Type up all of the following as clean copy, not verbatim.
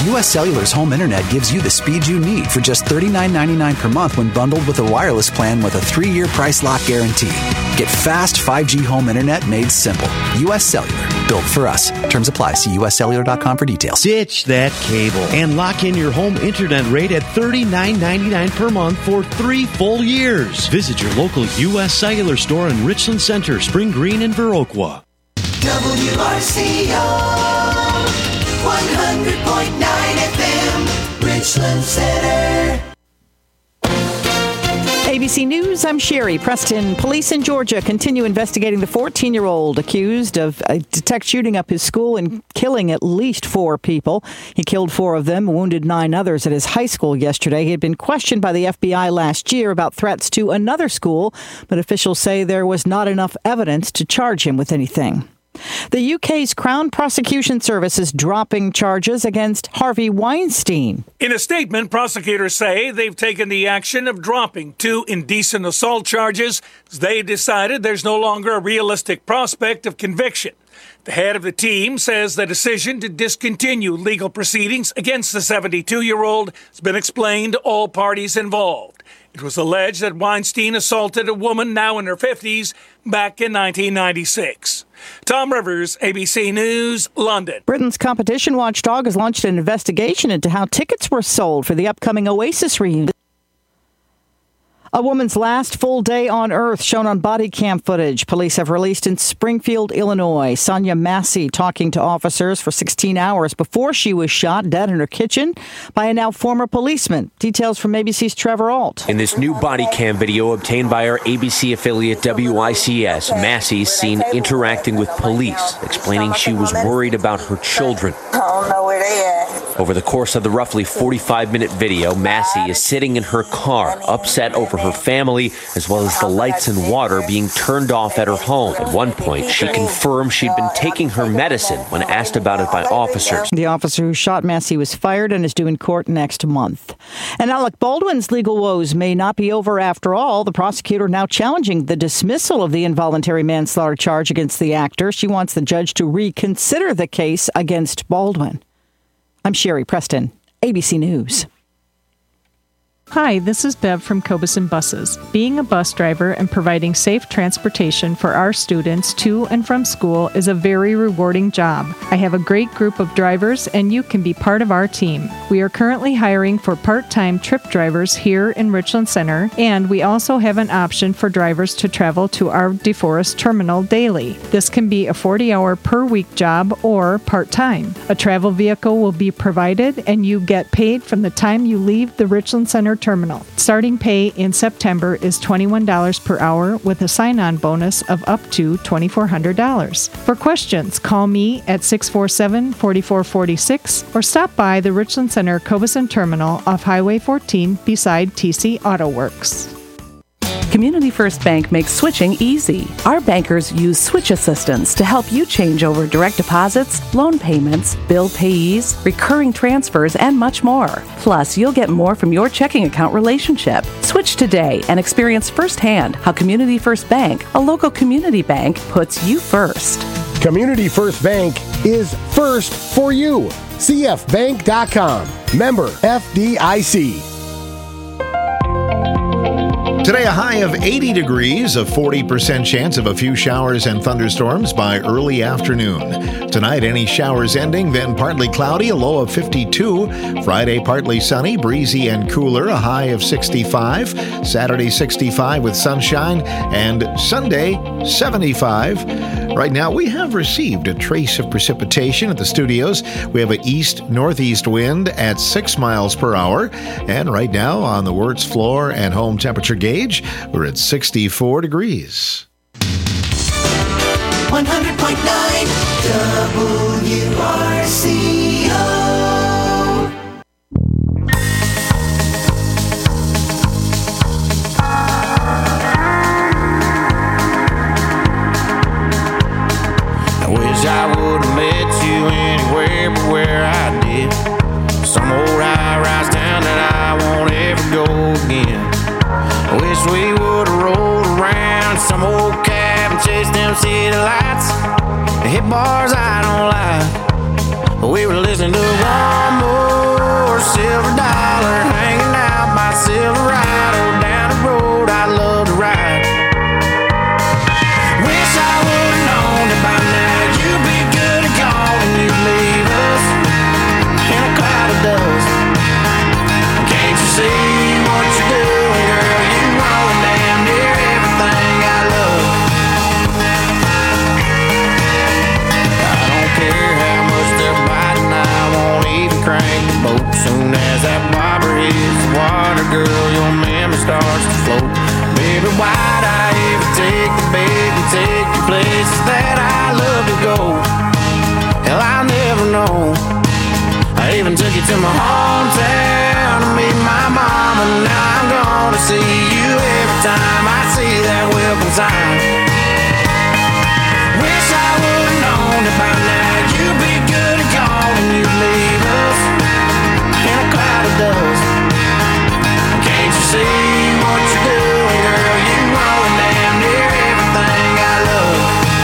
U.S. Cellular's home internet gives you the speed you need for just $39.99 per month when bundled with a wireless plan with a 3-year price lock guarantee. Get fast 5G home internet made simple. U.S. Cellular. Built for us. Terms apply. See uscellular.com for details. Ditch that cable and lock in your home internet rate at $39.99 per month for 3 full years. Visit your local U.S. Cellular store in Richland Center, Spring Green, and Viroqua. WRCO 100.9 FM, Richland Center. ABC News, I'm Sherry Preston. Police in Georgia continue investigating the 14-year-old accused of a detect shooting up his school and killing at least 4 people. He killed 4 of them, wounded 9 others at his high school yesterday. He had been questioned by the FBI last year about threats to another school, but officials say there was not enough evidence to charge him with anything. The UK's Crown Prosecution Service is dropping charges against Harvey Weinstein. In a statement, prosecutors say they've taken the action of dropping 2 indecent assault charges. They decided there's no longer a realistic prospect of conviction. The head of the team says the decision to discontinue legal proceedings against the 72-year-old has been explained to all parties involved. It was alleged that Weinstein assaulted a woman now in her 50s back in 1996. Tom Rivers, ABC News, London. Britain's competition watchdog has launched an investigation into how tickets were sold for the upcoming Oasis reunion. A woman's last full day on Earth shown on body cam footage police have released in Springfield, Illinois. Sonia Massey talking to officers for 16 hours before she was shot dead in her kitchen by a now former policeman. Details from ABC's Trevor Ault. In this new body cam video obtained by our ABC affiliate WICS, Massey's seen interacting with police, explaining she was worried about her children. I don't know where they at. Over the course of the roughly 45-minute video, Massey is sitting in her car, upset over her family, as well as the lights and water being turned off at her home. At one point, she confirmed she'd been taking her medicine when asked about it by officers. The officer who shot Massey was fired and is due in court next month. And Alec Baldwin's legal woes may not be over after all. The prosecutor now challenging the dismissal of the involuntary manslaughter charge against the actor. She wants the judge to reconsider the case against Baldwin. I'm Sherry Preston, ABC News. Hi, this is Bev from Cobeson Buses. Being a bus driver and providing safe transportation for our students to and from school is a very rewarding job. I have a great group of drivers, and you can be part of our team. We are currently hiring for part-time trip drivers here in Richland Center, and we also have an option for drivers to travel to our DeForest terminal daily. This can be a 40-hour per week job or part-time. A travel vehicle will be provided, and you get paid from the time you leave the Richland Center terminal. Starting pay in September is $21 per hour with a sign-on bonus of up to $2,400. For questions, call me at 647-4446 or stop by the Richland Center Cobeson Terminal off Highway 14 beside TC Auto Works. Community First Bank makes switching easy. Our bankers use switch assistance to help you change over direct deposits, loan payments, bill payees, recurring transfers, and much more. Plus, you'll get more from your checking account relationship. Switch today and experience firsthand how Community First Bank, a local community bank, puts you first. Community First Bank is first for you. CFBank.com. Member FDIC. Today, a high of 80 degrees, a 40% chance of a few showers and thunderstorms by early afternoon. Tonight, any showers ending, then partly cloudy, a low of 52. Friday, partly sunny, breezy and cooler, a high of 65. Saturday, 65 with sunshine, and Sunday, 75. Right now, we have received a trace of precipitation at the studios. We have an east-northeast wind at 6 miles per hour. And right now, on the Wirtz floor and home temperature gauge, we're at 64 degrees. 100.9 WRCO. Wish I would have met you anywhere but where I did. Some old high-rise town that I won't ever go again. Wish we would have rolled around some old cab and chased them city lights and hit bars I don't like. But we were listening to one more leaving, took you to my hometown to meet my mom, and now I'm gonna see you every time I see that Wilkins sign. Wish I would've known that by now you'd be good and gone, and you'd leave us in a cloud of dust. Can't you see what you're doing, girl? You ruin damn near everything I love.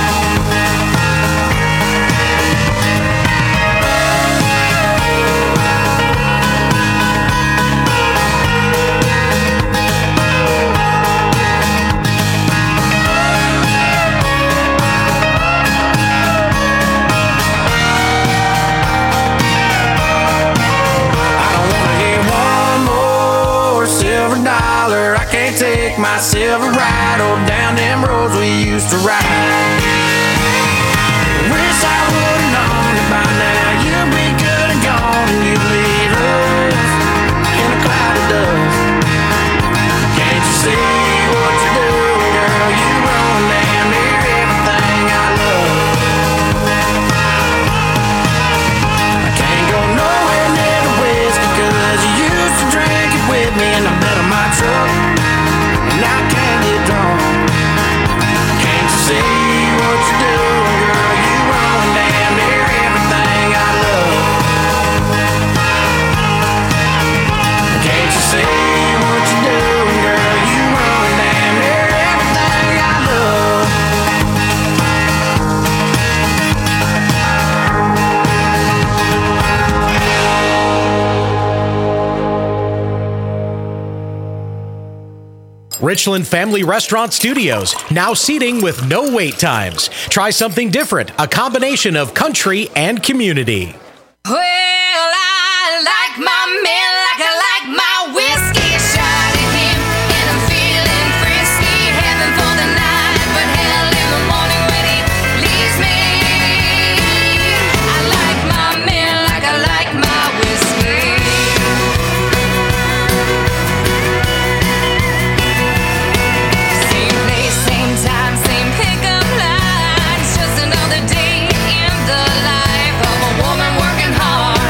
I can't take my silver ride down them roads we used to ride. Wish I would've known that by now you'd be good and gone, and you'd leave us in a cloud of dust. Can't you see what you're doing, girl? You ruin damn near everything I love. I can't go nowhere near the whiskey, 'cause you used to drink it with me in the bed of my truck. And I can't get drunk. Can't you see what you're doing, girl? You ruin damn near everything I love. Can't you see what you're doing, girl? You ruin damn near everything I love. Richland Family Restaurant Studios, now seating with no wait times. Try something different, a combination of country and community. Well, I like my men like I like my whiskey. Shot at him and I'm feeling frisky. Heaven for the night, but hell in the morning when he leaves me. I like my men like I like my whiskey. Same place, same time, same pickup lines. Just another day in the life of a woman working hard.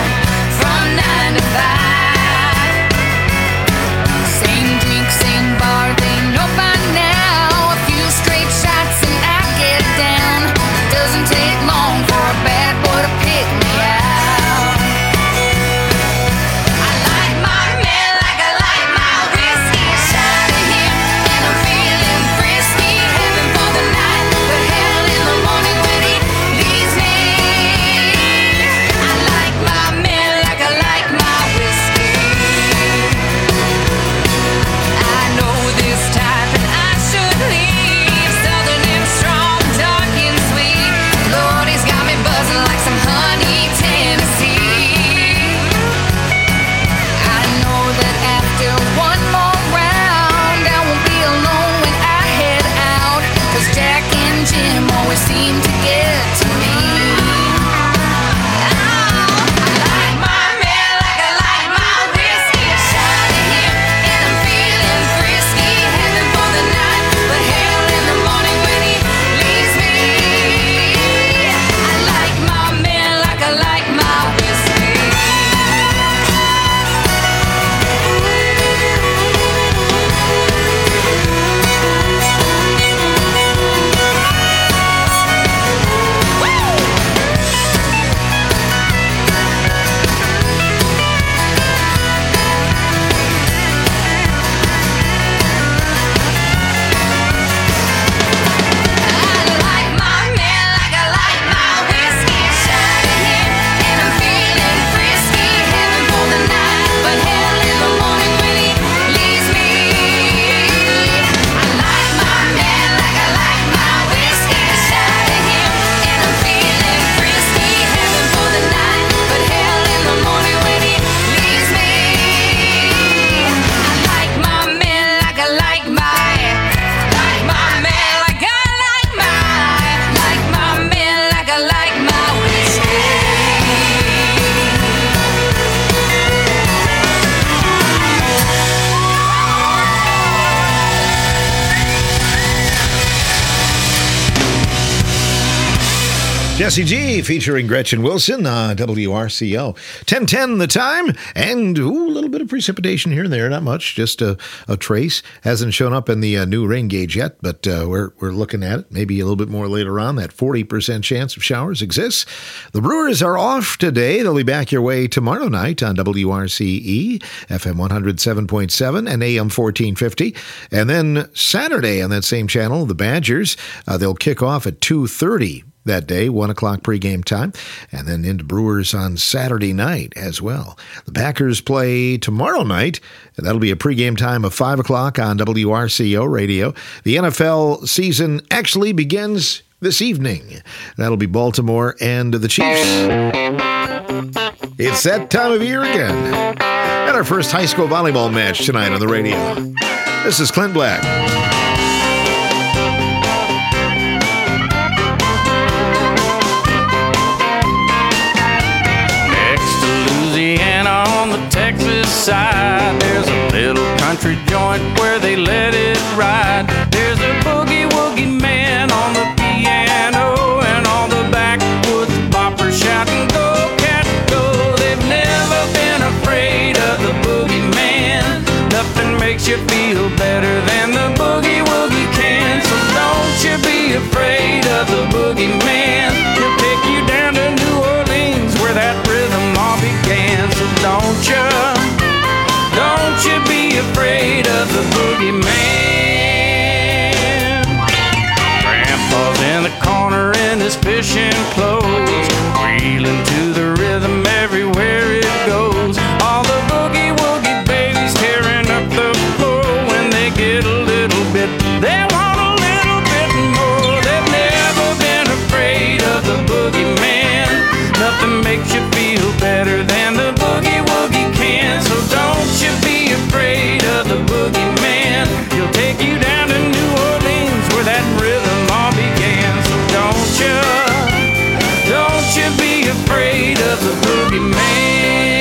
Jesse G featuring Gretchen Wilson, WRCO. 10:10 the time, and a little bit of precipitation here and there, not much, just a trace. Hasn't shown up in the new rain gauge yet, but we're looking at it. Maybe a little bit more later on. That 40% chance of showers exists. The Brewers are off today. They'll be back your way tomorrow night on WRCE, FM 107.7 and AM 1450. And then Saturday on that same channel, the Badgers, they'll kick off at 2:30 that day, 1 o'clock pregame time, and then into Brewers on Saturday night as well. The Packers play tomorrow night, and that'll be a pregame time of 5 o'clock on WRCO radio. The NFL season actually begins this evening. That'll be Baltimore and the Chiefs. It's that time of year again. And our first high school volleyball match tonight on the radio. This is Clint Black. On the Texas side, there's a little country joint where they let it ride. There's a boogie-woogie man on the piano, and all the backwoods boppers shouting, "Go, cat, go!" They've never been afraid of the boogie man. Nothing makes you feel better than the boogie-woogie can. So don't you be afraid of the boogie man. He'll take you down to New Orleans where that rhythm all began. So don't you be afraid of the boogie man. Grandpa's in the corner in his fishing clothes, reeling to the rhythm everywhere it goes. All the boogie woogie babies tearing up the floor. When they get a little bit, they want a little bit more. They've never been afraid of the boogie man. Nothing makes you feel better than the boogie woogie can. So don't you be afraid of the boogie man. He'll take you down to New Orleans where that rhythm all began. So don't you be afraid of the boogie man.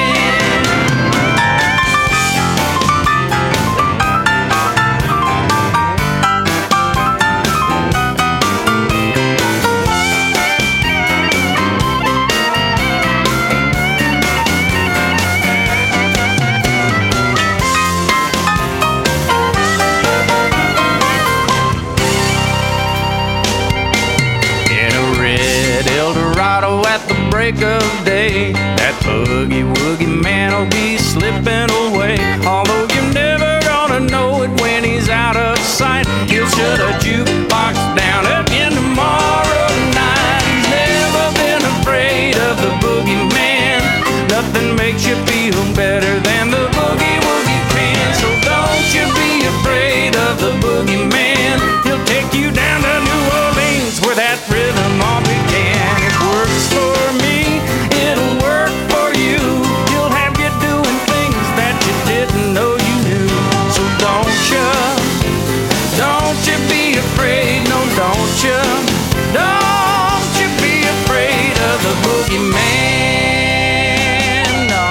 At the break of day, that boogie-woogie man will be slipping away. Although you're never gonna know it when he's out of sight, he'll shut a jukebox down again tomorrow night. He's never been afraid of the boogie man. Nothing makes you feel better than the boogie-woogie can. So don't you be afraid of the boogie man. He'll take you down to New Orleans where that rhythm all began. Works for me, it'll work for you. He'll have you doing things that you didn't know you knew. So don't you be afraid, no don't you be afraid of the boogie man, no.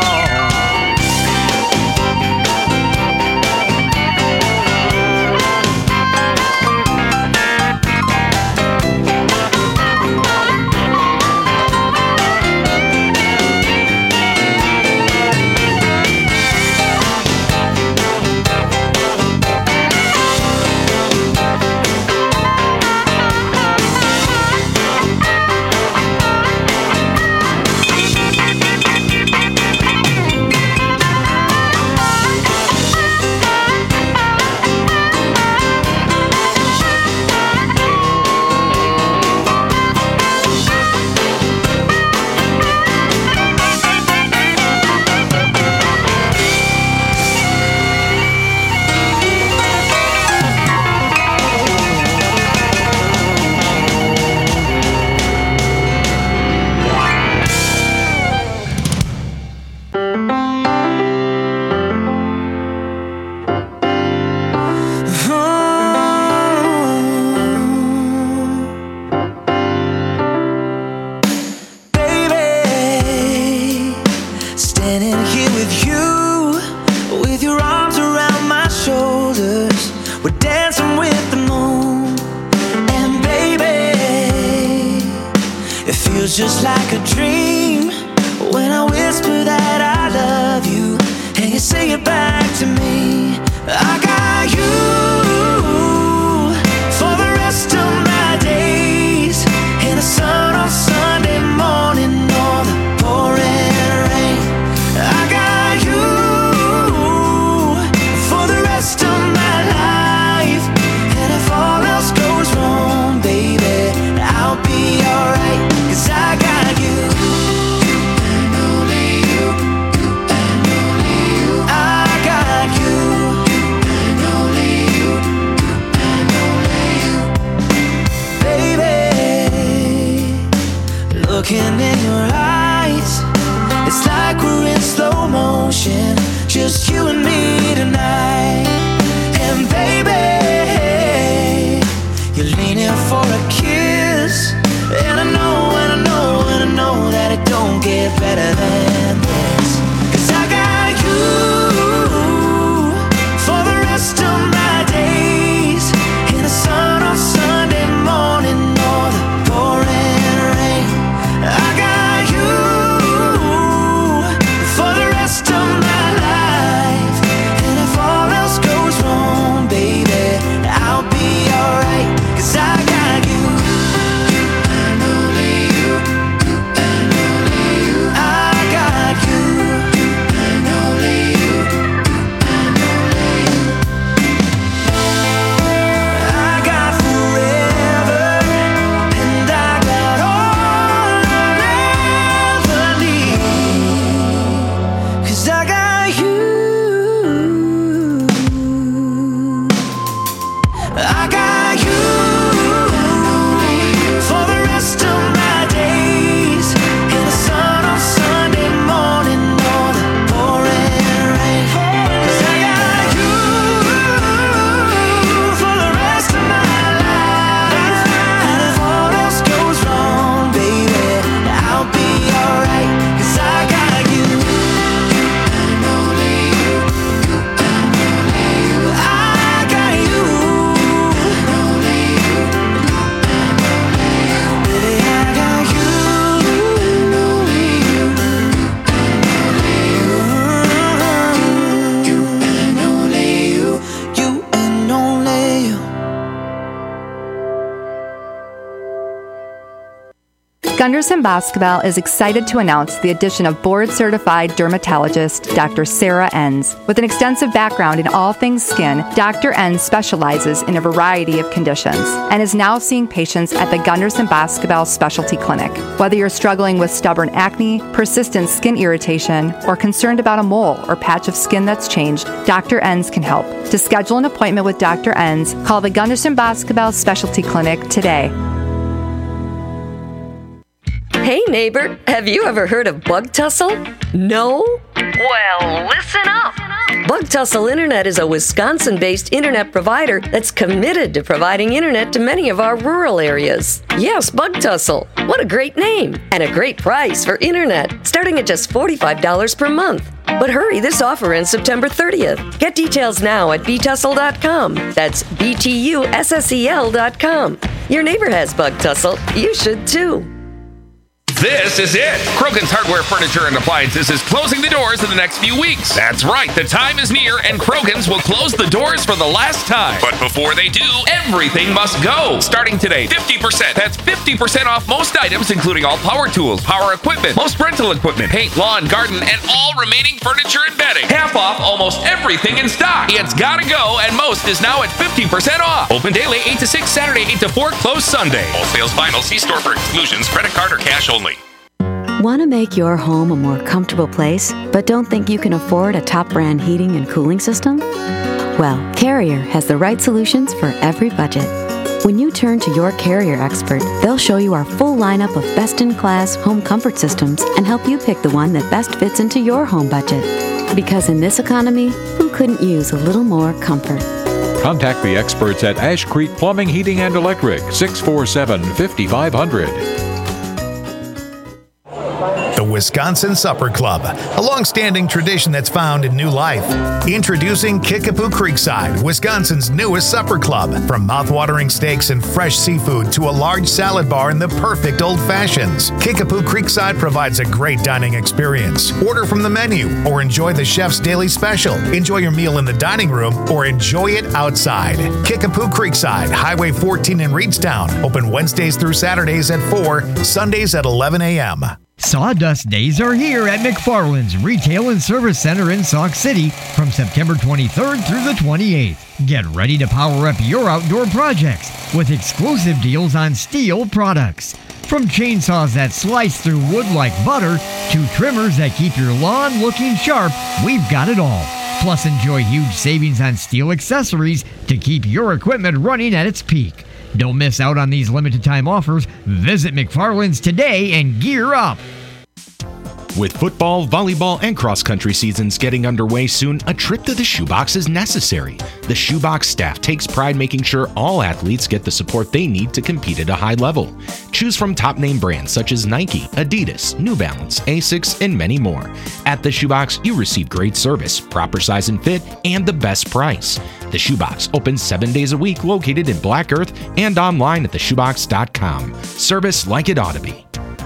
just like a dream. When I whisper that I love you, and you say it back to me, I got you for the rest of my days. In the sun on Sunday morning or the pouring rain, I got you for the rest of my life. And if all else goes wrong, baby, I'll be alright, 'cause I got you. And only you, and only you. I got you, and only you, and only you. Baby, looking in your eyes, it's like we're in slow motion, just you and me tonight. And baby, you're leaning for a kiss, and I know, and I know, and I know that it don't get better than this. 'Cause I got you for the rest of my days. In the sun on Sunday morning or the pouring rain, I got you for the rest of my life. And if all else goes wrong, baby, I'll be alright, 'cause I got you. And only you, and only you. I got you, and only you, and only you. I got forever, and I got all I'll ever need, 'cause I got you. I got you for the rest of my days. In the sun on Sunday morning or the pouring rain, 'cause I got you for the rest of my life. And if all else goes wrong, baby, I'll be alright, 'cause I got you. And only you, and only you. I got you, and only you, and only you. Baby, I got you, and only you, and only you. You and only you, you and only you. Gunderson Basketball is excited to announce the addition of board-certified dermatologist Dr. Sarah Enns. With an extensive background in all things skin, Dr. Enns specializes in a variety of conditions and is now seeing patients at the Gunderson Basketball Specialty Clinic. Whether you're struggling with stubborn acne, persistent skin irritation, or concerned about a mole or patch of skin that's changed, Dr. Enns can help. To schedule an appointment with Dr. Enns, call the Gunderson Basketball Specialty Clinic today. Hey neighbor, have you ever heard of Bug Tussle? No? Well, listen up. Bug Tussle Internet is a Wisconsin-based internet provider that's committed to providing internet to many of our rural areas. Yes, Bug Tussle. What a great name and a great price for internet, starting at just $45 per month. But hurry, this offer ends September 30th. Get details now at btussle.com. That's BTUSSEL.com. Your neighbor has Bug Tussle. You should too. This is it. Krogan's Hardware, Furniture, and Appliances is closing the doors in the next few weeks. That's right. The time is near, and Krogan's will close the doors for the last time. But before they do, everything must go. Starting today, 50%. That's 50% off most items, including all power tools, power equipment, most rental equipment, paint, lawn, garden, and all remaining furniture and bedding. Half off almost everything in stock. It's gotta go, and most is now at 50% off. Open daily 8 to 6, Saturday 8 to 4, closed Sunday. All sales final. See store for exclusions. Credit card or cash only. Want to make your home a more comfortable place, but don't think you can afford a top brand heating and cooling system? Well, Carrier has the right solutions for every budget. When you turn to your Carrier expert, they'll show you our full lineup of best-in-class home comfort systems and help you pick the one that best fits into your home budget. Because in this economy, who couldn't use a little more comfort? Contact the experts at Ash Creek Plumbing, Heating, and Electric, 647-5500. The Wisconsin Supper Club, a long-standing tradition that's found in new life. Introducing Kickapoo Creekside, Wisconsin's newest supper club. From mouth-watering steaks and fresh seafood to a large salad bar and the perfect old fashions, Kickapoo Creekside provides a great dining experience. Order from the menu or enjoy the chef's daily special. Enjoy your meal in the dining room or enjoy it outside. Kickapoo Creekside, Highway 14 in Reedstown. Open Wednesdays through Saturdays at 4, Sundays at 11 a.m. Sawdust Days are here at McFarland's Retail and Service Center in Sauk City from September 23rd through the 28th. Get ready to power up your outdoor projects with exclusive deals on STIHL products. From chainsaws that slice through wood like butter to trimmers that keep your lawn looking sharp, we've got it all. Plus, enjoy huge savings on STIHL accessories to keep your equipment running at its peak. Don't miss out on these limited time offers. Visit McFarland's today and gear up. With football, volleyball, and cross-country seasons getting underway soon, a trip to the Shoebox is necessary. The Shoebox staff takes pride making sure all athletes get the support they need to compete at a high level. Choose from top-name brands such as Nike, Adidas, New Balance, Asics, and many more. At the Shoebox, you receive great service, proper size and fit, and the best price. The Shoebox opens 7 days a week, located in Black Earth and online at theshoebox.com. Service like it ought to be.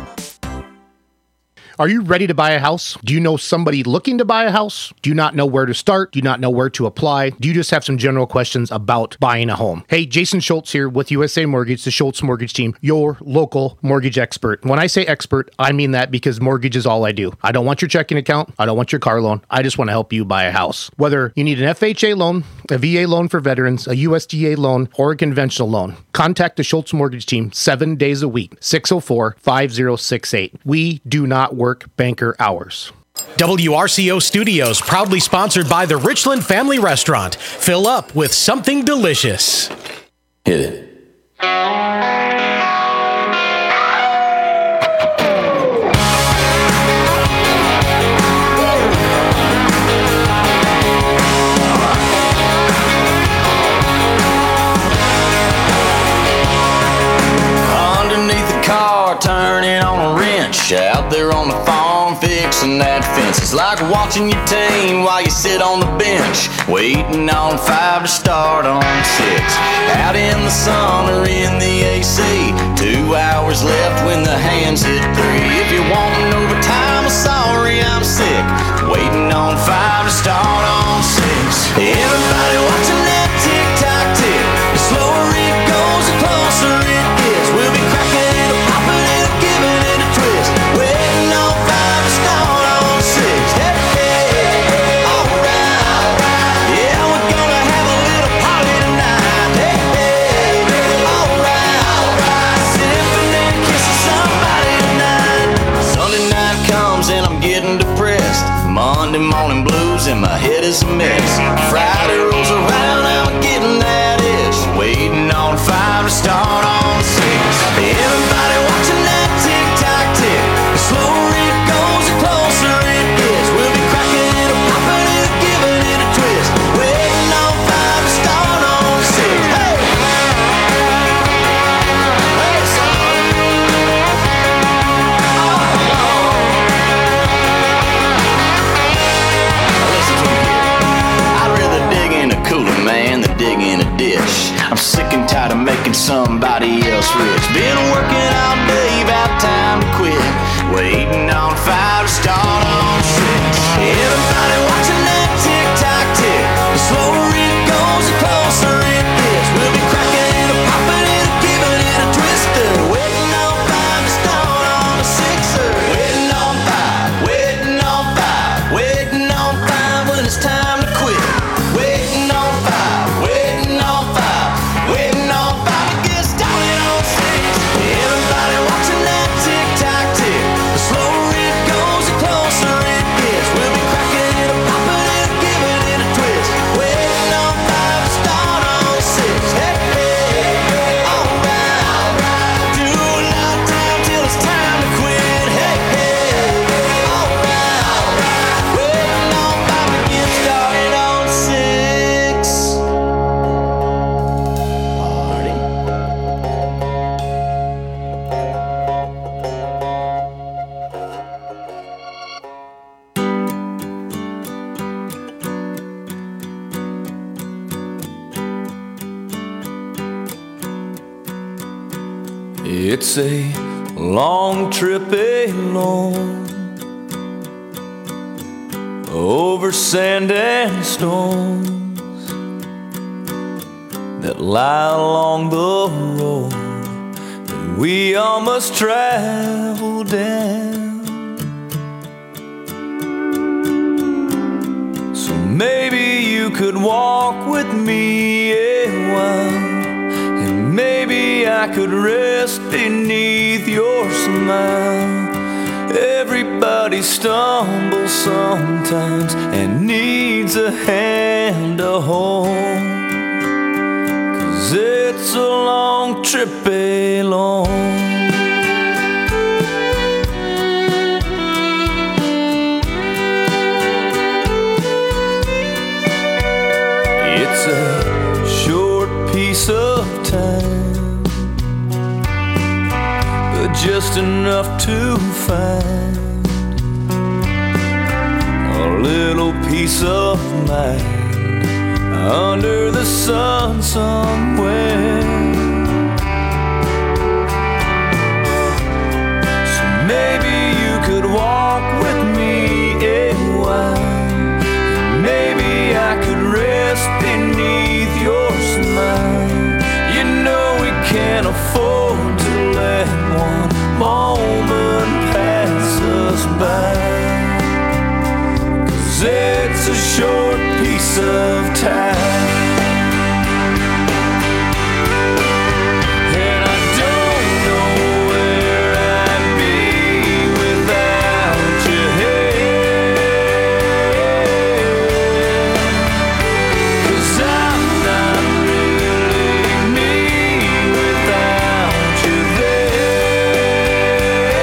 Are you ready to buy a house? Do you know somebody looking to buy a house? Do you not know where to start? Do you not know where to apply? Do you just have some general questions about buying a home? Hey, Jason Schultz here with USA Mortgage, the Schultz Mortgage Team, your local mortgage expert. When I say expert, I mean that because mortgage is all I do. I don't want your checking account. I don't want your car loan. I just want to help you buy a house. Whether you need an FHA loan, a VA loan for veterans, a USDA loan, or a conventional loan, contact the Schultz Mortgage Team 7 days a week, 604-5068. We do not work banker hours. WRCO Studios, proudly sponsored by the Richland Family Restaurant. Fill up with something delicious. Hit it. Underneath the car, turning on a wrench. Out there on the farm, fixing that fence. It's like watching your team while you sit on the bench, waiting on 5 to start on 6. Out in the sun or in the AC, 2 hours left when the hands hit 3. If you're wanting overtime, I'm sorry, I'm sick, waiting on 5 to start on 6. Everybody watching that tick-tock tick. The slower it goes, the closer it gets. We'll be cracking it, popping it, giving it a twist, waiting on 5 to start on 6. Hey, hey, alright. Yeah, we're gonna have a little party tonight. Hey, hey, alright. Sipping and kissing somebody tonight. Sunday night comes and I'm getting depressed. Monday morning blues and my head is a mess. Friday rolls around, I'm getting that itch, waiting on 5 to start on 6. Everybody watching that tick-tock tick. The slower it goes, the closer it gets. We'll be cracking it, popping it, giving it a twist, waiting on 5 to start on 6. Hey! Hey, son! Listen to me here. I'd rather dig in a cooler, man, than dig in a ditch. I'm sick and tired of making somebody else rich. Been working all day, about time to quit, waiting on 5 to start on 6. Everybody watching that tick-tock tick. The slower it goes, the closer it gets. We'll be cracking it, popping it, giving it a twister, waiting on 5 to start on 6. Waiting on 5, waiting on 5, waiting on 5 when it's time to quit. Waiting on 5, waiting on 5, waiting on 5 to get started on 6. Everybody watching that tick-tock tick. The slower it goes, the closer it gets. It's a long trip alone, over sand and stones that lie along the road that we all must travel down. So maybe you could walk with me a while, and maybe I could rest beneath your smile. Everybody stumbles sometimes and needs a hand to hold, 'cause it's a long trip alone. It's a short piece of time, but just enough to find a little peace of mind under the sun somewhere. So maybe you could walk with me a while, maybe I could rest beneath your smile. You know we can't afford to let one moment pass us by, 'cause it's a short piece of time. And I don't know where I'd be without you here, 'cause I'm not really me without you there.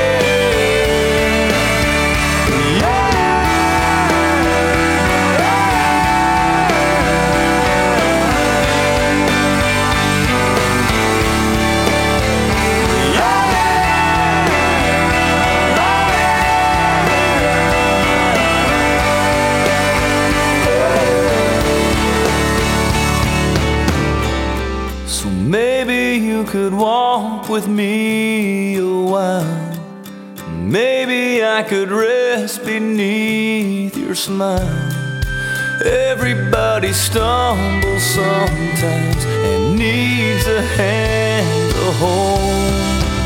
So maybe you could walk with me a while, maybe I could rest beneath your smile. Everybody stumbles sometimes and needs a hand to hold.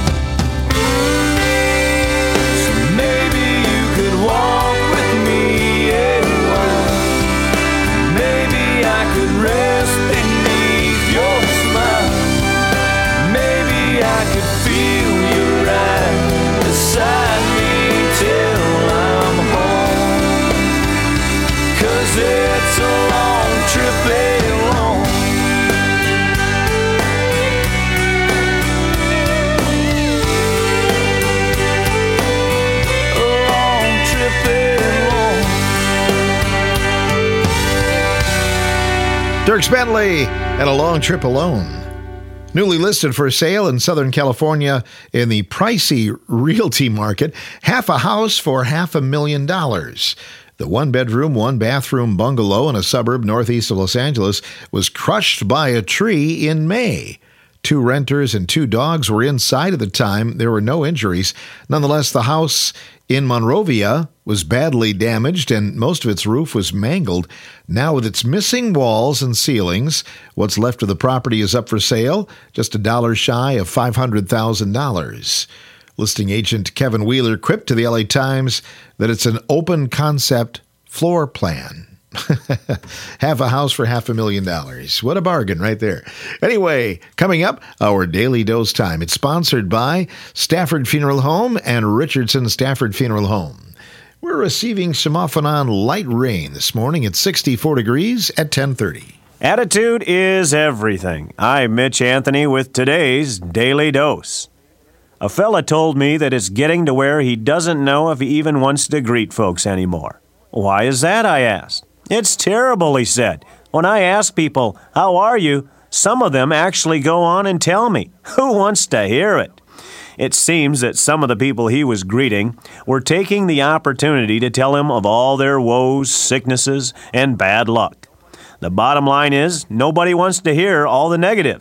So maybe you could walk with me a while, maybe I could rest beneath your smile. Maybe I could feel you right beside me till I'm home, 'cause it's a long trip alone. A long trip alone. Dierks Bentley and A Long Trip Alone. Newly listed for sale in Southern California in the pricey realty market, half a house for $500,000. The one-bedroom, one-bathroom bungalow in a suburb northeast of Los Angeles was crushed by a tree in May. 2 renters and 2 dogs were inside at the time. There were no injuries. Nonetheless, the house in Monrovia was badly damaged and most of its roof was mangled. Now, with its missing walls and ceilings, what's left of the property is up for sale, just $1 shy of $500,000. Listing agent Kevin Wheeler quipped to the LA Times that it's an open concept floor plan. Half a house for $500,000. What a bargain right there. Anyway, coming up, our Daily Dose time. It's sponsored by Stafford Funeral Home and Richardson Stafford Funeral Home. We're receiving some off and on light rain this morning. It's 64 degrees at 10:30. Attitude is everything. I'm Mitch Anthony with today's Daily Dose. A fella told me that it's getting to where he doesn't know if he even wants to greet folks anymore. Why is that, I asked. It's terrible, he said. When I ask people, how are you, some of them actually go on and tell me. Who wants to hear it? It seems that some of the people he was greeting were taking the opportunity to tell him of all their woes, sicknesses, and bad luck. The bottom line is, nobody wants to hear all the negatives.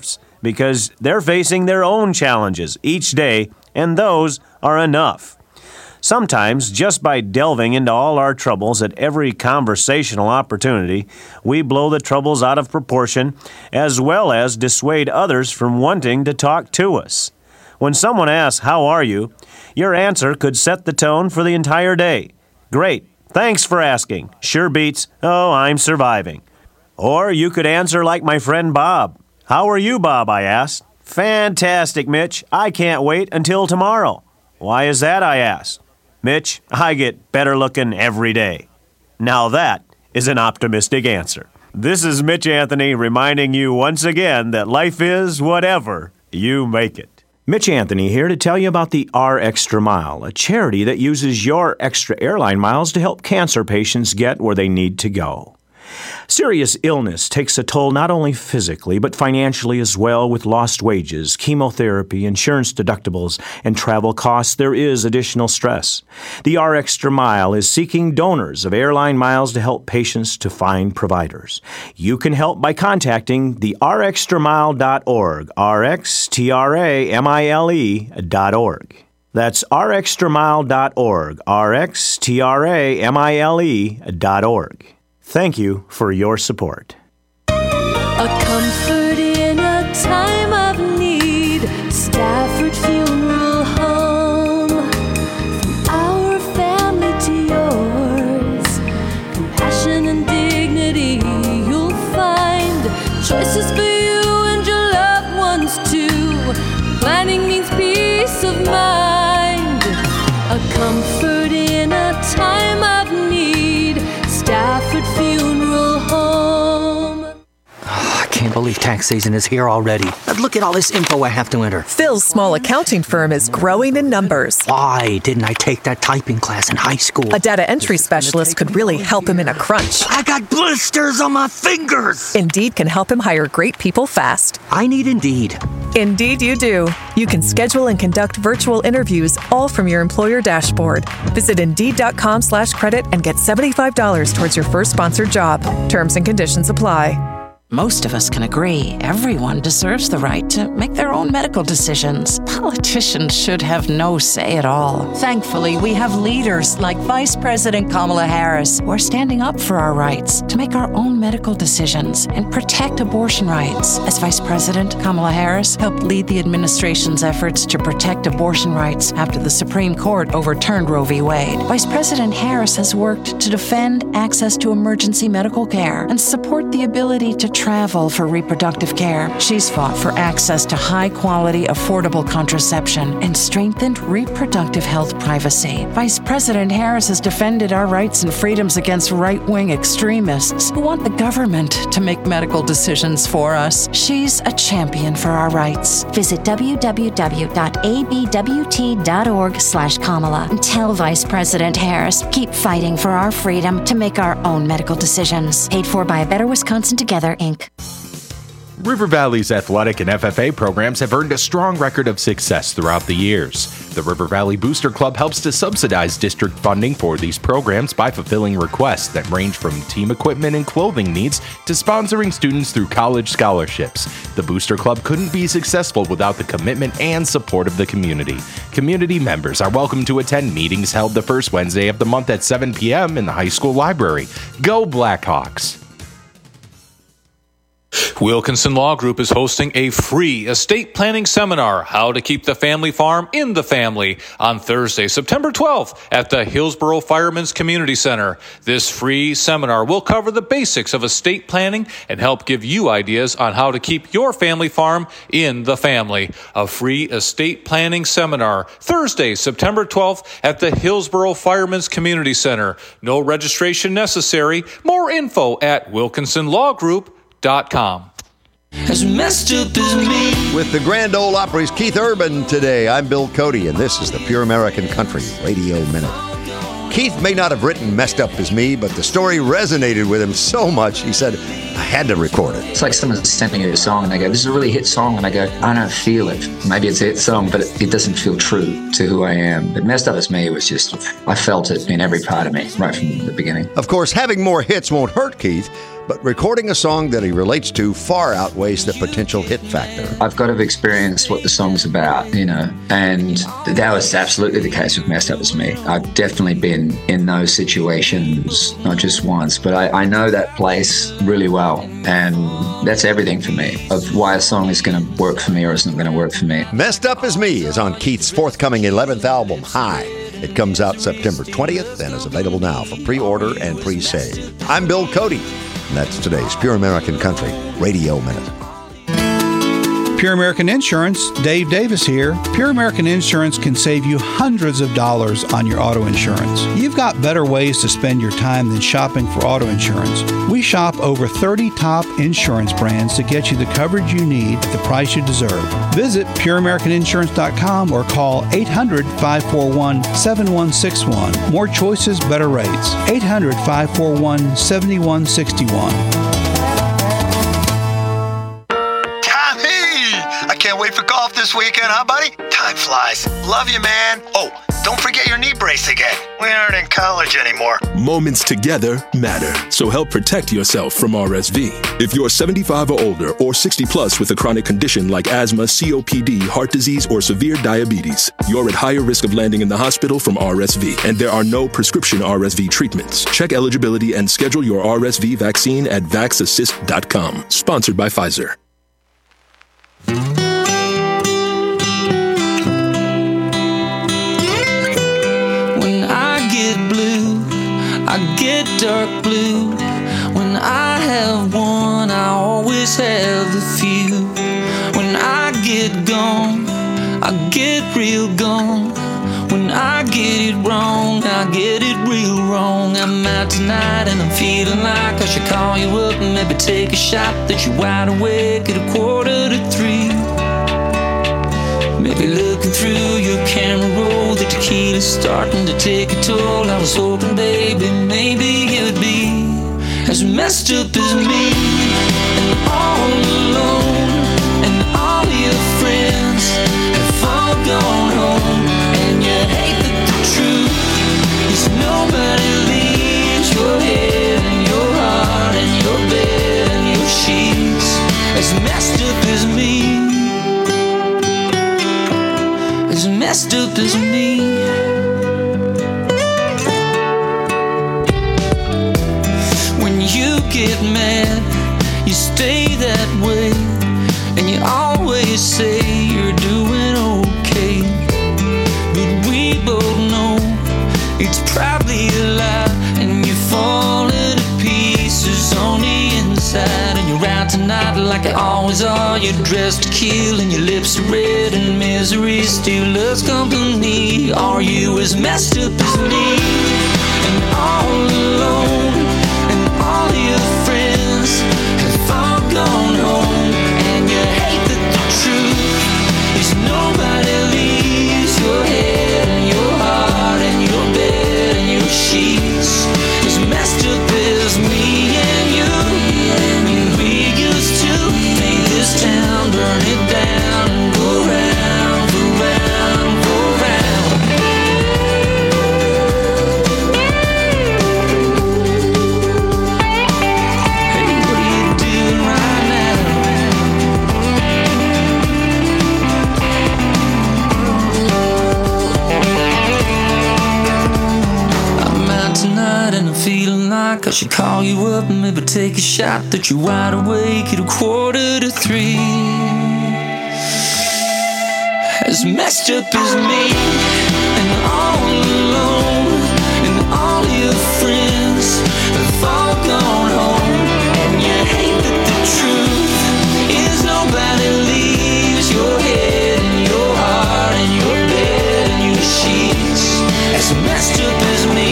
because they're facing their own challenges each day, and those are enough. Sometimes, just by delving into all our troubles at every conversational opportunity, we blow the troubles out of proportion, as well as dissuade others from wanting to talk to us. When someone asks, "How are you?" your answer could set the tone for the entire day. "Great, thanks for asking. Sure beats, oh, I'm surviving." Or you could answer like my friend Bob. "How are you, Bob?" I asked. "Fantastic, Mitch. I can't wait until tomorrow." "Why is that?" I asked. "Mitch, I get better looking every day." Now that is an optimistic answer. This is Mitch Anthony reminding you once again that life is whatever you make it. Mitch Anthony here to tell you about the R Extra Mile, a charity that uses your extra airline miles to help cancer patients get where they need to go. Serious illness takes a toll not only physically, but financially as well. With lost wages, chemotherapy, insurance deductibles, and travel costs, there is additional stress. The R Extra Mile is seeking donors of airline miles to help patients to find providers. You can help by contacting the rxtramile.org, rxtramile.org. That's rxtramile.org, rxtramile.org. Thank you for your support. A comfort in a time of need. Stafford Funeral Home. From our family to yours. Compassion and dignity you'll find. Choices for you and your loved ones too. Planning means peace of mind. A comfort in a time of need. Stafford Funeral Home. I can't believe tax season is here already. Look at all this info I have to enter. Phil's small accounting firm is growing in numbers. Why didn't I take that typing class in high school? A data entry specialist could really help him in a crunch. I got blisters on my fingers. Indeed can help him hire great people fast. I need Indeed. Indeed you do. You can schedule and conduct virtual interviews all from your employer dashboard. Visit Indeed.com/credit and get $75 towards your first sponsored job. Terms and conditions apply. Most of us can agree everyone deserves the right to make their own medical decisions. Politicians should have no say at all. Thankfully, we have leaders like Vice President Kamala Harris who are standing up for our rights to make our own medical decisions and protect abortion rights. As Vice President, Kamala Harris helped lead the administration's efforts to protect abortion rights after the Supreme Court overturned Roe v. Wade. Vice President Harris has worked to defend access to emergency medical care and support the ability to travel for reproductive care. She's fought for access to high-quality, affordable contraception and strengthened reproductive health privacy. Vice President Harris has defended our rights and freedoms against right-wing extremists who want the government to make medical decisions for us. She's a champion for our rights. Visit www.abwt.org/Kamala and tell Vice President Harris, keep fighting for our freedom to make our own medical decisions. Paid for by A Better Wisconsin Together, Inc. River Valley's athletic and FFA programs have earned a strong record of success throughout the years. The River Valley Booster Club helps to subsidize district funding for these programs by fulfilling requests that range from team equipment and clothing needs to sponsoring students through college scholarships. The Booster Club couldn't be successful without the commitment and support of the community. Community members are welcome to attend meetings held the first Wednesday of the month at 7 p.m. in the high school library. Go Blackhawks! Wilkinson Law Group is hosting a free estate planning seminar, How to Keep the Family Farm in the Family, on Thursday, September 12th at the Hillsboro Firemen's Community Center. This free seminar will cover the basics of estate planning and help give you ideas on how to keep your family farm in the family. A free estate planning seminar, Thursday, September 12th at the Hillsboro Firemen's Community Center. No registration necessary. More info at wilkinsonlawgroup.com. As messed up as me. With the Grand Ole Opry's Keith Urban today, I'm Bill Cody, and this is the Pure American Country Radio Minute. Keith may not have written Messed Up As Me, but the story resonated with him so much, he said, I had to record it. It's like someone sent me a song and they go, this is a really hit song, and I go, I don't feel it. Maybe it's a hit song, but it doesn't feel true to who I am. But Messed Up As Me was just, I felt it in every part of me, right from the beginning. Of course, having more hits won't hurt Keith, but recording a song that he relates to far outweighs the potential hit factor. I've got to have experienced what the song's about, you know, and that was absolutely the case with Messed Up As Me. I've definitely been in those situations, not just once, but I know that place really well, and that's everything for me, of why a song is going to work for me or it's not going to work for me. Messed Up As Me is on Keith's forthcoming 11th album, High. It comes out September 20th and is available now for pre-order and pre-save. I'm Bill Cody, and that's today's Pure American Country Radio Minute. Pure American Insurance, Dave Davis here. Pure American Insurance can save you hundreds of dollars on your auto insurance. You've got better ways to spend your time than shopping for auto insurance. We shop over 30 top insurance brands to get you the coverage you need at the price you deserve. Visit pureamericaninsurance.com or call 800-541-7161. More choices, better rates. 800-541-7161. Can't wait for golf this weekend, huh, buddy? Time flies. Love you, man. Oh, don't forget your knee brace again. We aren't in college anymore. Moments together matter, so help protect yourself from RSV. If you're 75 or older or 60 plus with a chronic condition like asthma, COPD, heart disease, or severe diabetes, you're at higher risk of landing in the hospital from RSV, and there are no prescription RSV treatments. Check eligibility and schedule your RSV vaccine at vaxassist.com. Sponsored by Pfizer. I get dark blue. When I have one, I always have a few. When I get gone, I get real gone. When I get it wrong, I get it real wrong. I'm out tonight and I'm feeling like I should call you up and maybe take a shot that you're wide awake at 2:45. Maybe looking through your camera roll, the tequila's starting to take a toll. I was hoping, baby, maybe you'd be as messed up as me, and all alone, and all your friends have all gone home, and you hate that the truth is nobody leaves your head and your heart and your bed and your sheets as messed up as me. As messed up as me. When you get mad, you stay that way, and you always say you're doing okay. But we both know it's probably a lie, and you're falling to pieces on the inside. And you're out tonight like you always are. You're dressed to kill and your lips are red, and misery still loves company. Are you as messed up as me? And all alone, and all your friends have all gone home, and you hate that the truth is nobody leaves your head and your heart and your bed and your sheets as messed up as me and you. And we used to make this town burn it down and go round, go round, go round. Hey, what are you doing right now? I'm out tonight and I'm feeling like I should call you up and maybe take a shot that you're wide awake at 2:45. As messed up as me, and all alone, and all your friends have all gone home, and you hate that the truth is nobody leaves your head and your heart and your bed and your sheets. As messed up as me.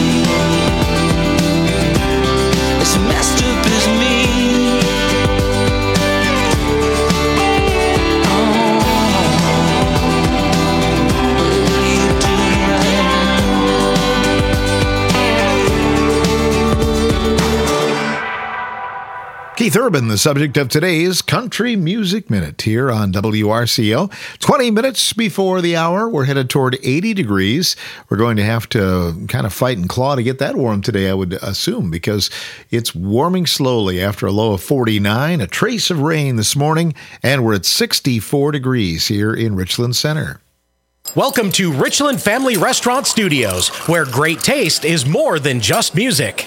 As messed up as me. Oh, what are you Keith Urban, the subject of today's Country Music Minute here on WRCO. 20 minutes before the hour, we're headed toward 80 degrees. We're going to have to kind of fight and claw to get that warm today, I would assume, because it's warming slowly after a low of 49, a trace of rain this morning, and we're at 64 degrees here in Richland Center. Welcome to Richland Family Restaurant Studios, where great taste is more than just music.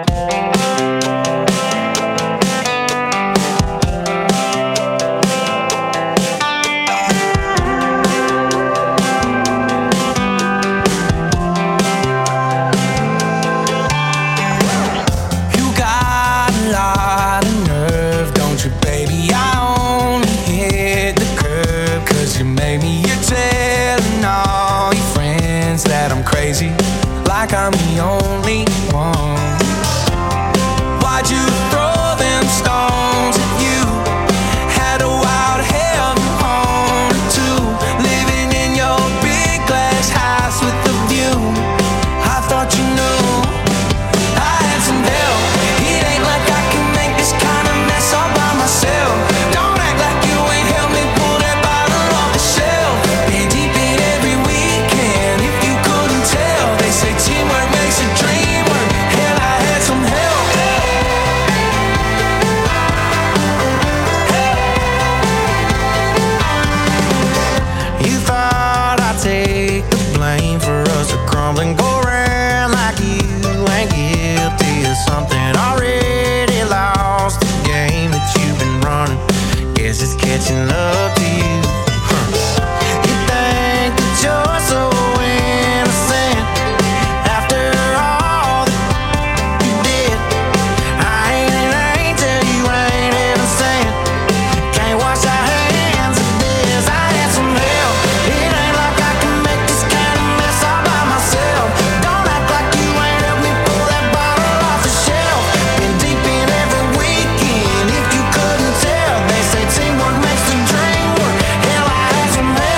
Like I'm the only one. Why'd you throw them stones at you? Had a wild hell on too. Living in your big glass house with the view. I thought you knew I had some help. It ain't like I can make this kind of mess all by myself. Don't act like you ain't helped me pull that bottle off the shelf. Been deep in every weekend. If you couldn't tell, they say teamwork makes a dream work. Hell, I had some help. You thought I'd take the blame for us to crumble and go around like you ain't guilty of something. Already lost the game that you've been running. Guess it's catching up to you. You think that you're so innocent after all that you did. I ain't an angel, you ain't even sent. Can't wash our hands of this. I had some help. It ain't like I can make this kind of mess all by myself. Don't act like you ain't helped me pull that bottle off the shelf. Been deep in every weekend. If you couldn't tell, they say teamwork makes the dream work. Hell, I had some help.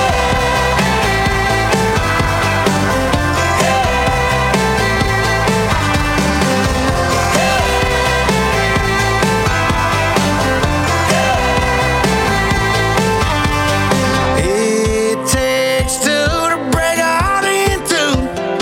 It takes two to break a heart in two.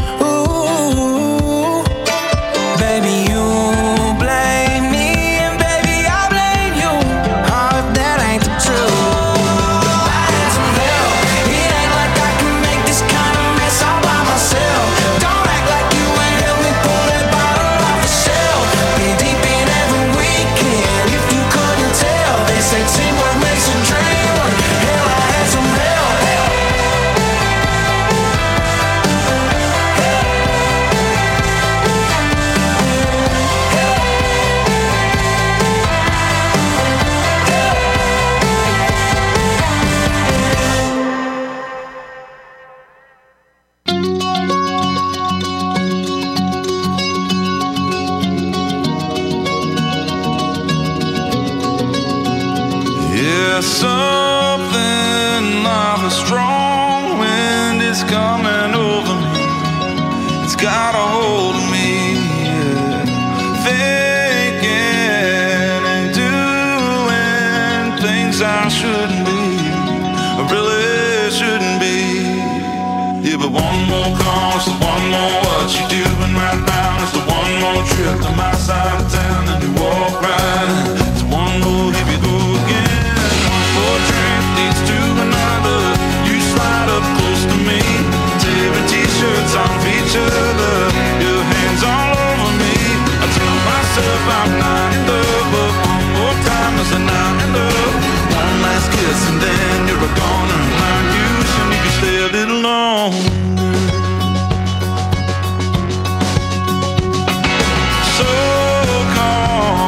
Ooh, baby, you blame me, and baby, I blame you. Oh, if that ain't the truth. I had some help. It ain't like I can make this kind of mess all by myself. Don't act like you ain't helped me pull that bottle off the shelf. Been deep in every weekend. If you couldn't tell, they say teamwork makes a dream work. Hell, I had some help. Yeah, something of a strong wind is coming over me. It's got a hold of me, yeah. Thinking and doing things I shouldn't be. I really shouldn't be. Yeah, but one more call, it's the one more what you doing right now. It's the one more trip to my side of town, and you walk right. It's one more here we go again. One more drink leads to another. You slide up close to me, tearing t-shirts off each other. Your hands all over me. I tell myself I'm not in love, but one more time is a not in love. One last kiss and then you're a goner. Like you should maybe stay a little longer. So call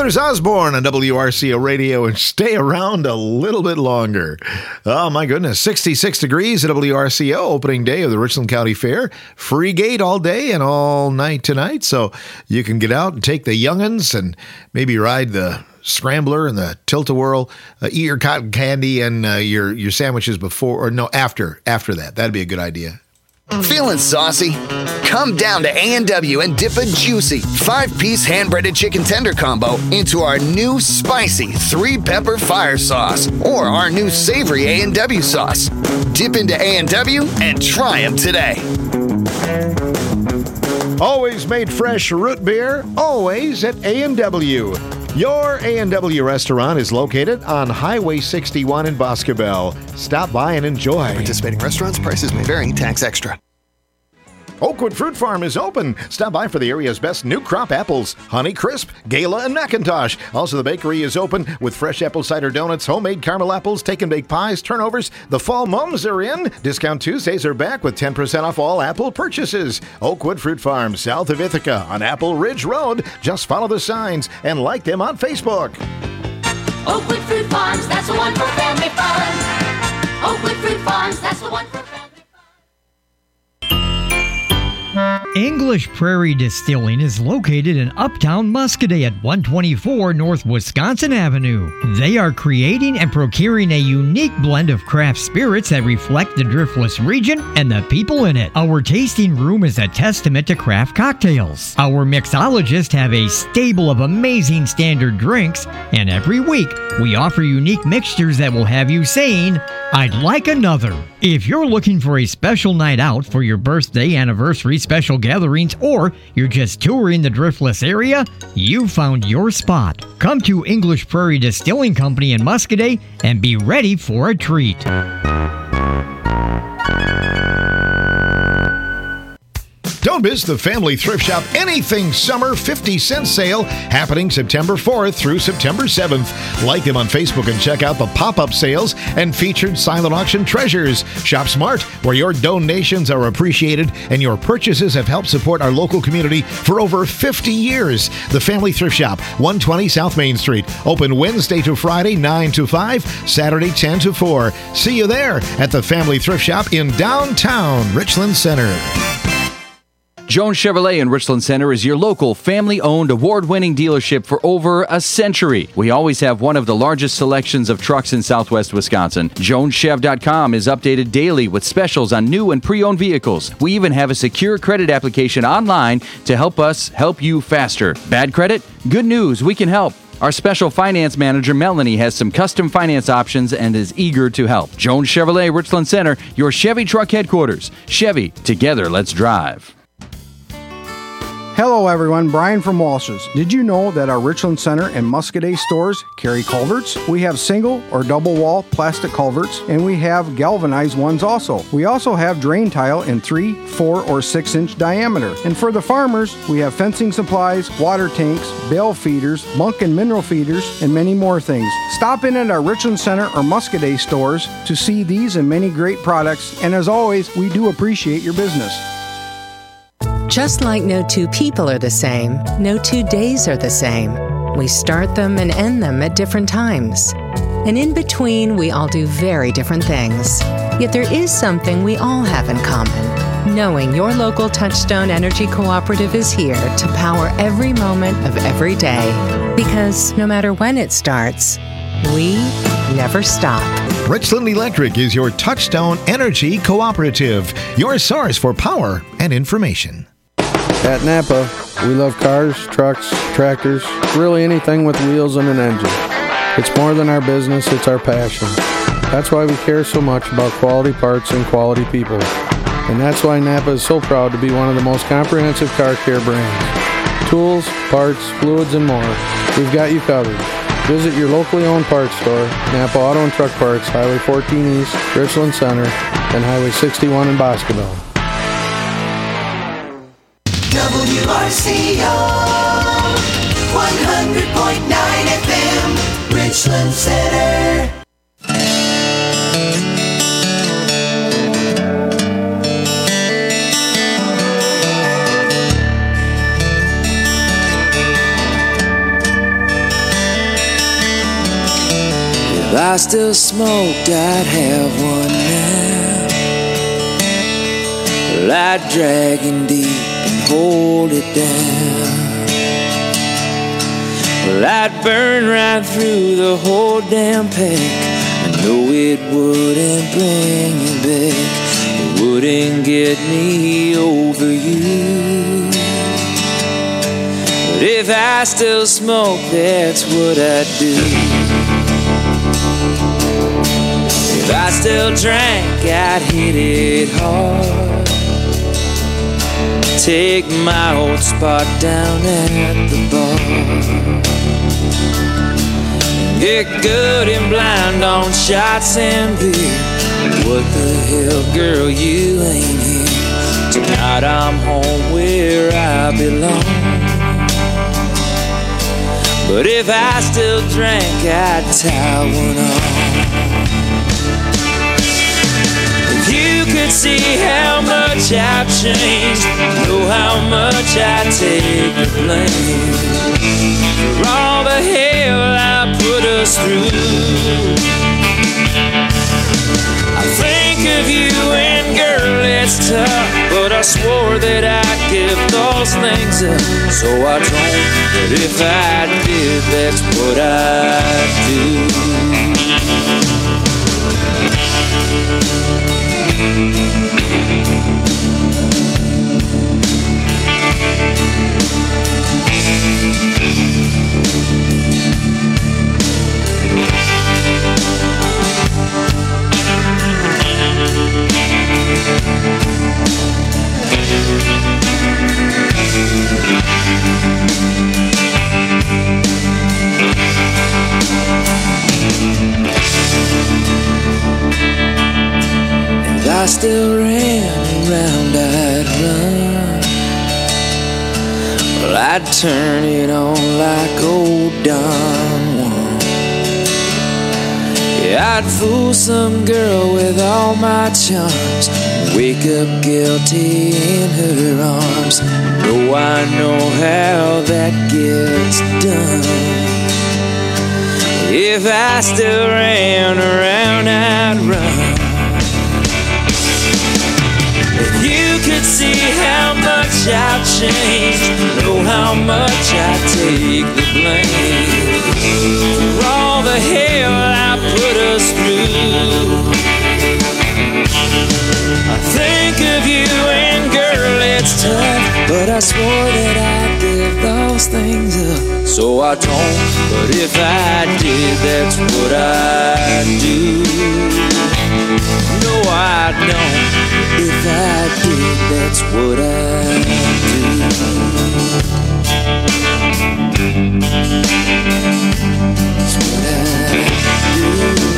Here's Osborne on WRCO Radio, and stay around a little bit longer. Oh, my goodness. 66 degrees at WRCO, opening day of the Richland County Fair. Free gate all day and all night tonight, so you can get out and take the young'uns and maybe ride the Scrambler and the Tilt-A-Whirl, eat your cotton candy and your sandwiches before, or no, after that. That'd be a good idea. Feeling saucy? Come down to A&W and dip a juicy 5-piece hand-breaded chicken tender combo into our new spicy 3-pepper fire sauce or our new savory A&W sauce. Dip into A&W and try them today. Always made fresh root beer, always at A&W. Your A&W restaurant is located on Highway 61 in Boscobel. Stop by and enjoy. Participating restaurants, prices may vary, tax extra. Oakwood Fruit Farm is open. Stop by for the area's best new crop apples, Honey Crisp, Gala, and Macintosh. Also, the bakery is open with fresh apple cider donuts, homemade caramel apples, take and bake pies, turnovers. The fall mums are in. Discount Tuesdays are back with 10% off all apple purchases. Oakwood Fruit Farm, south of Ithaca on Apple Ridge Road. Just follow the signs and like them on Facebook. Oakwood Fruit Farms, that's the one for family fun. Oakwood Fruit Farms, that's the one for family fun. English Prairie Distilling is located in Uptown Muscoda at 124 North Wisconsin Avenue. They are creating and procuring a unique blend of craft spirits that reflect the Driftless region and the people in it. Our tasting room is a testament to craft cocktails. Our mixologists have a stable of amazing standard drinks, and every week we offer unique mixtures that will have you saying, "I'd like another." If you're looking for a special night out for your birthday, anniversary, special gatherings, or you're just touring the Driftless area, you found your spot. Come to English Prairie Distilling Company in Muscoda and be ready for a treat. Don't miss the Family Thrift Shop Anything Summer 50-cent sale happening September 4th through September 7th. Like them on Facebook and check out the pop-up sales and featured silent auction treasures. Shop smart, where your donations are appreciated and your purchases have helped support our local community for over 50 years. The Family Thrift Shop, 120 South Main Street. Open Wednesday to Friday, 9 to 5, Saturday, 10 to 4. See you there at the Family Thrift Shop in downtown Richland Center. Jones Chevrolet in Richland Center is your local family-owned, award-winning dealership for over a century. We always have one of the largest selections of trucks in southwest Wisconsin. JonesChev.com is updated daily with specials on new and pre-owned vehicles. We even have a secure credit application online to help us help you faster. Bad credit? Good news, we can help. Our special finance manager, Melanie, has some custom finance options and is eager to help. Jones Chevrolet, Richland Center, your Chevy truck headquarters. Chevy, together, let's drive. Hello everyone, Brian from Walsh's. Did you know that our Richland Center and Muscoda stores carry culverts? We have single or double wall plastic culverts, and we have galvanized ones also. We also have drain tile in 3, 4, or 6 inch diameter. And for the farmers, we have fencing supplies, water tanks, bale feeders, muck and mineral feeders, and many more things. Stop in at our Richland Center or Muscoda stores to see these and many great products, and as always, we do appreciate your business. Just like no two people are the same, no 2 days are the same. We start them and end them at different times. And in between, we all do very different things. Yet there is something we all have in common. Knowing your local Touchstone Energy Cooperative is here to power every moment of every day. Because no matter when it starts, we never stop. Richland Electric is your Touchstone Energy Cooperative, your source for power and information. At Napa, we love cars, trucks, tractors, really anything with wheels and an engine. It's more than our business, it's our passion. That's why we care so much about quality parts and quality people. And that's why Napa is so proud to be one of the most comprehensive car care brands. Tools, parts, fluids, and more. We've got you covered. Visit your locally owned parts store, Napa Auto and Truck Parts, Highway 14 East, Richland Center, and Highway 61 in Boscobel. WRCO 100.9 FM, Richland Center. I still smoked, I'd have one now. Well, I'd drag him deep and hold it down. Well, I'd burn right through the whole damn pack. I know it wouldn't bring you back. It wouldn't get me over you. But if I still smoke, that's what I'd do. If I still drank, I'd hit it hard. Take my old spot down at the bar. Get good and blind on shots and beer. What the hell, girl, you ain't here. Tonight I'm home where I belong. But if I still drank, I'd tie one on. If you could see how much I've changed, know how much I take the blame for all the hell I put us through. I think of you and girl, it's tough, but I swore that I'd give those things up, so I don't. But if I did, that's what I'd do. If I still ran around, I'd run. Well, I'd turn it on like old Don Juan. Yeah, I'd fool some girl with all my charms, wake up guilty in her arms. Oh, I know how that gets done. If I still ran around, I'd run. If you could see how much I've changed, know how much I take the blame for all the hell I put us through. I think of you and girl, it's tough, but I swore that I'd give those things up, so I don't. But if I did, that's what I'd do. No, I don't. If I did, that's what I'd do. That's what I'd do.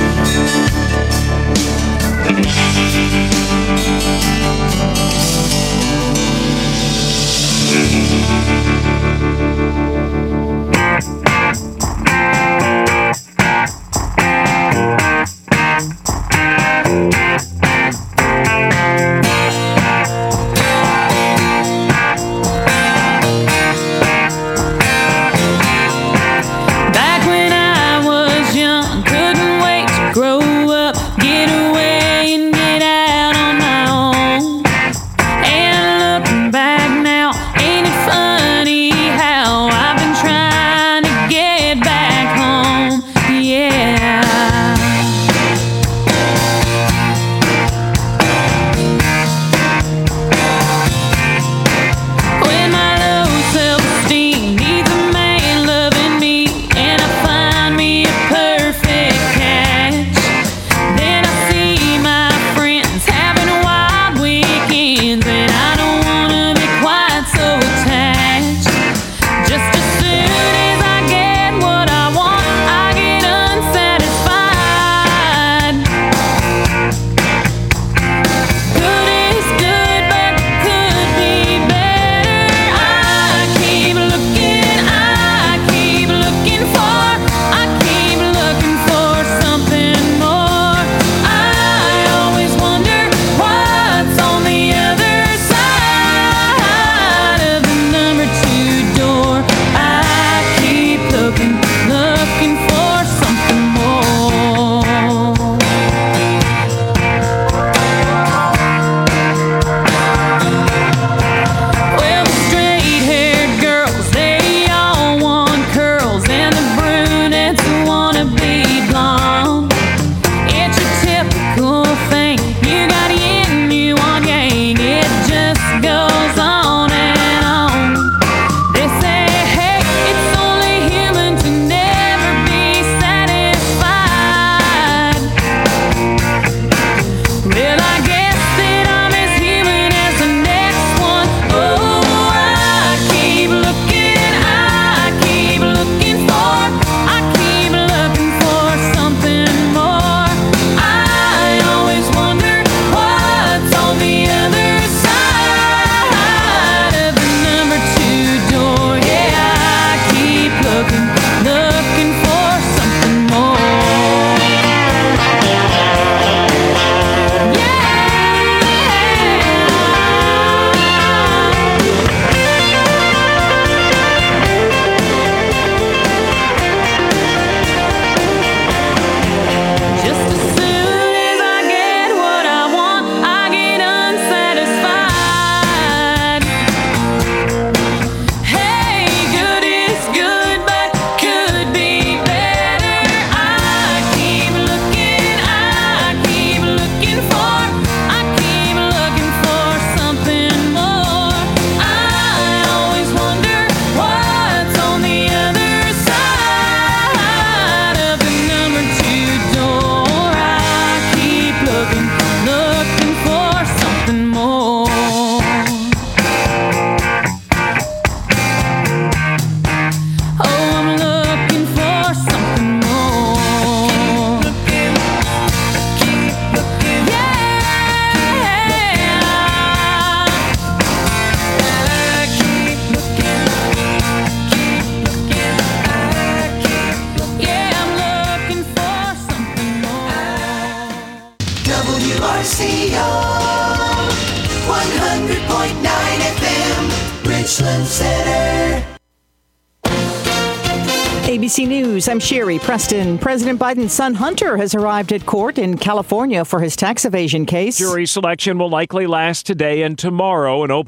WRCO 100.9 FM, Richland Center. ABC News, I'm Sherry Preston. President Biden's son Hunter has arrived at court in California for his tax evasion case. Jury selection will likely last today and tomorrow. An open